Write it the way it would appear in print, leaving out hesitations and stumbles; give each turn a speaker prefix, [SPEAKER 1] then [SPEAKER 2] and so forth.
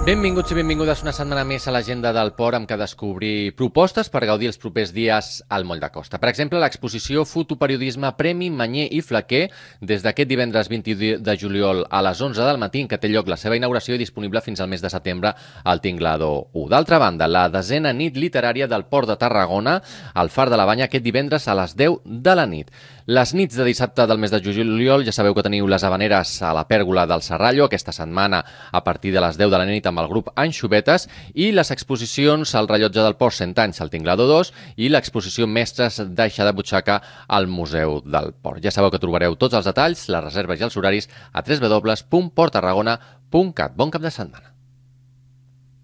[SPEAKER 1] Benvinguts i benvingudes una setmana més a l'agenda del port amb què descobrir propostes per gaudir els propers dies al Moll de Costa. Per exemple, l'exposició Fotoperiodisme Premi Manyer i Flaquer des d'aquest divendres 20 de juliol a les 11 del matí en què té lloc la seva inauguració i disponible fins al mes de setembre al Tinglado 1. D'altra banda, la 10a nit literària del Port de Tarragona al Far de la Banya aquest divendres a les 10 de la nit. Les nits de dissabte del mes de juliol ja sabeu que teniu les Havaneres a la Pèrgola del Serrallo aquesta setmana a partir de les 10 de la nit amb el grup Anxovetes i les exposicions al Rellotge del Port 100 anys al Tinglado 2 i l'exposició Mestres d'Aixa de Butxaca al Museu del Port. Ja sabeu que trobareu tots els detalls, les reserves i els horaris a www.porttarragona.cat. Bon cap de setmana.